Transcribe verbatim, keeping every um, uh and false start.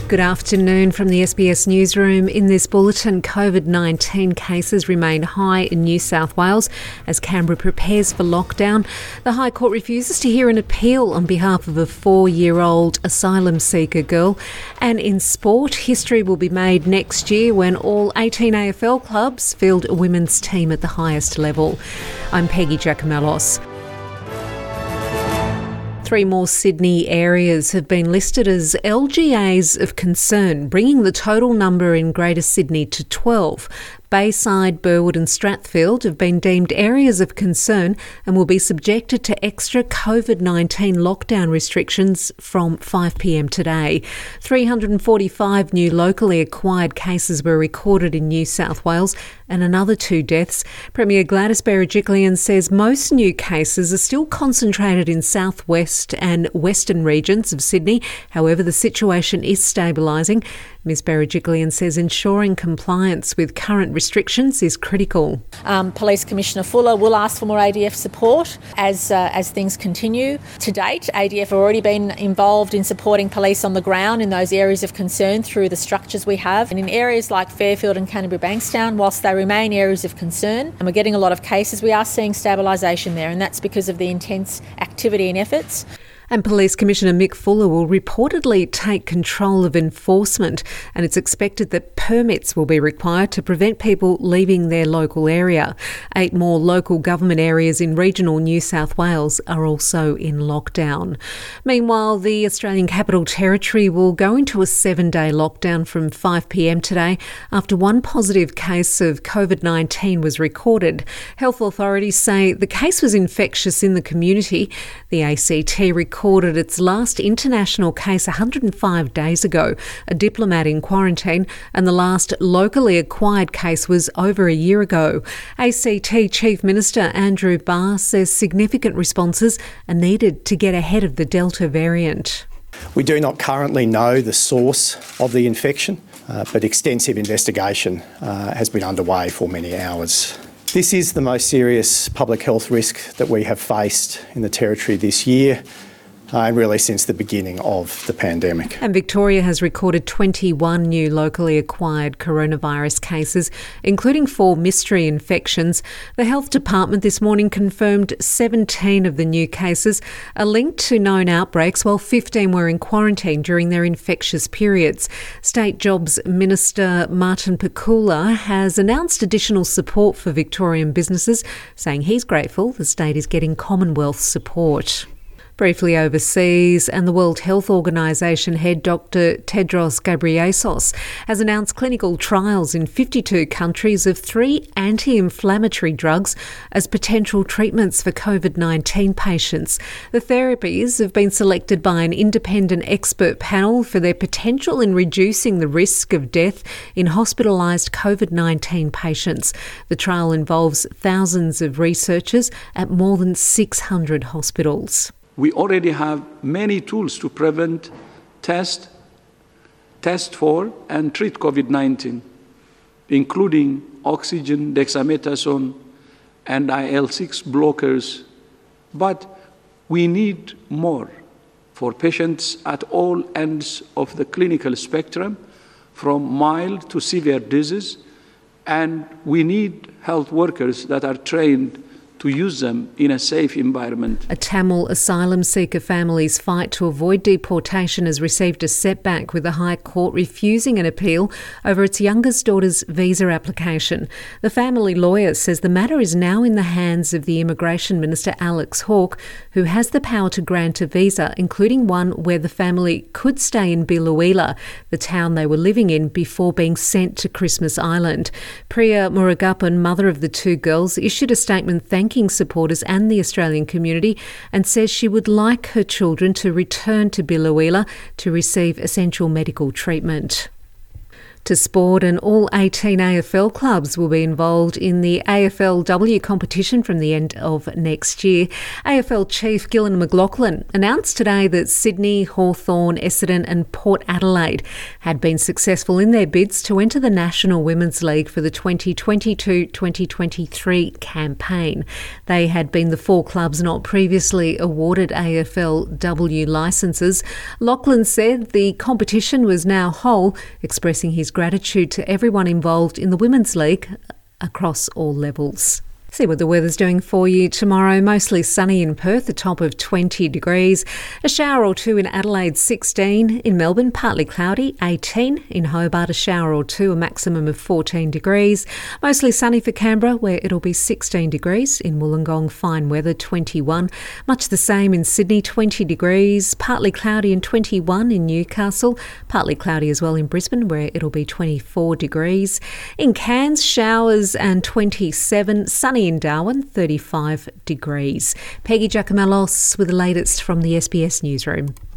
Good afternoon from the S B S Newsroom. In this bulletin, COVID nineteen cases remain high in New South Wales as Canberra prepares for lockdown. The High Court refuses to hear an appeal on behalf of a four-year-old asylum seeker girl. And in sport, history will be made next year when all eighteen A F L clubs field a women's team at the highest level. I'm Peggy Giacomellos. Three more Sydney areas have been listed as L G As of concern, bringing the total number in Greater Sydney to twelve. Bayside, Burwood and Strathfield have been deemed areas of concern and will be subjected to extra COVID nineteen lockdown restrictions from five p m today. three hundred forty-five new locally acquired cases were recorded in New South Wales and another two deaths. Premier Gladys Berejiklian says most new cases are still concentrated in southwest and western regions of Sydney. However, the situation is stabilising. Ms Berejiklian says ensuring compliance with current restrictions is critical. Um, Police Commissioner Fuller will ask for more A D F support as uh, as things continue. To date, A D F have already been involved in supporting police on the ground in those areas of concern through the structures we have. And in areas like Fairfield and Canterbury Bankstown, whilst they remain areas of concern and we're getting a lot of cases, we are seeing stabilisation there, and that's because of the intense activity and efforts. And Police Commissioner Mick Fuller will reportedly take control of enforcement, and it's expected that permits will be required to prevent people leaving their local area. Eight more local government areas in regional New South Wales are also in lockdown. Meanwhile, the Australian Capital Territory will go into a seven-day lockdown from five p m today after one positive case of COVID nineteen was recorded. Health authorities say the case was infectious in the community. The A C T recorded recorded its last international case one hundred five days ago, a diplomat in quarantine, and the last locally acquired case was over a year ago. A C T Chief Minister Andrew Barr says significant responses are needed to get ahead of the Delta variant. We do not currently know the source of the infection, uh, but extensive investigation uh, has been underway for many hours. This is the most serious public health risk that we have faced in the Territory this year. Uh, and really since the beginning of the pandemic. And Victoria has recorded twenty-one new locally acquired coronavirus cases, including four mystery infections. The Health Department this morning confirmed seventeen of the new cases are linked to known outbreaks, while fifteen were in quarantine during their infectious periods. State Jobs Minister Martin Pakula has announced additional support for Victorian businesses, saying he's grateful the state is getting Commonwealth support. Briefly overseas, and the World Health Organization head Doctor Tedros Ghebreyesus has announced clinical trials in fifty-two countries of three anti-inflammatory drugs as potential treatments for COVID nineteen patients. The therapies have been selected by an independent expert panel for their potential in reducing the risk of death in hospitalised COVID nineteen patients. The trial involves thousands of researchers at more than six hundred hospitals. We already have many tools to prevent, test, test for and treat COVID nineteen, including oxygen, dexamethasone, and I L six blockers. But we need more for patients at all ends of the clinical spectrum, from mild to severe disease, and we need health workers that are trained to use them in a safe environment. A Tamil asylum seeker family's fight to avoid deportation has received a setback, with the High Court refusing an appeal over its youngest daughter's visa application. The family lawyer says the matter is now in the hands of the Immigration Minister Alex Hawke, who has the power to grant a visa, including one where the family could stay in Biloela, the town they were living in, before being sent to Christmas Island. Priya Murugappan, mother of the two girls, issued a statement thanking supporters and the Australian community, and says she would like her children to return to Biloela to receive essential medical treatment. To sport, and all eighteen A F L clubs will be involved in the A F L W competition from the end of next year. A F L Chief Gillan McLachlan announced today that Sydney, Hawthorn, Essendon and Port Adelaide had been successful in their bids to enter the National Women's League for the twenty twenty-two twenty twenty-three campaign. They had been the four clubs not previously awarded A F L W licences. Lachlan said the competition was now whole, expressing his gratitude to everyone involved in the Women's League across all levels. See what the weather's doing for you tomorrow. Mostly sunny in Perth, a top of twenty degrees. A shower or two in Adelaide, sixteen. In Melbourne, partly cloudy, eighteen. In Hobart, a shower or two, a maximum of fourteen degrees. Mostly sunny for Canberra, where it'll be sixteen degrees. In Wollongong, fine weather, twenty-one. Much the same in Sydney, twenty degrees. Partly cloudy and twenty-one in Newcastle. Partly cloudy as well in Brisbane, where it'll be twenty-four degrees. In Cairns, showers and twenty-seven. Sunny in Darwin, thirty-five degrees. Peggy Giacomellos with the latest from the S B S Newsroom.